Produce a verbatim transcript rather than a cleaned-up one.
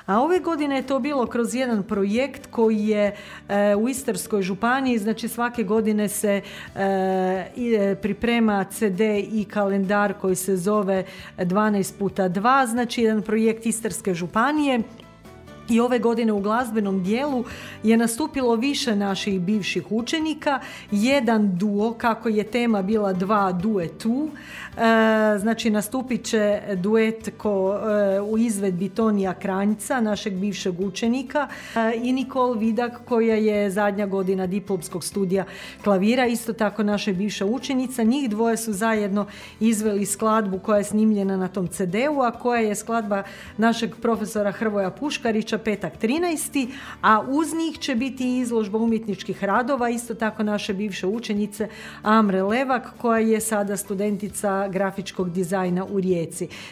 A ove godine je to bilo kroz jedan projekt koji je e, u Istarskoj županiji, znači svake godine se e, priprema ce de i kalendar koji se zove dvanaest puta dva, znači jedan projekt Istarske županije. I ove godine u glazbenom dijelu je nastupilo više naših bivših učenika, jedan duo, kako je tema bila dva duetu, e, znači nastupit će duet ko, e, u izvedbi Tonija Kranjca, našeg bivšeg učenika, e, i Nikol Vidak, koja je zadnja godina diplomskog studija klavira, isto tako naša bivša učenica. Njih dvoje su zajedno izveli skladbu koja je snimljena na tom ce de u, a koja je skladba našeg profesora Hrvoja Puškarića, petak trinaesti, a uz njih će biti izložba umjetničkih radova, isto tako naše bivše učenice Amre Levak, koja je sada studentica grafičkog dizajna u Rijeci.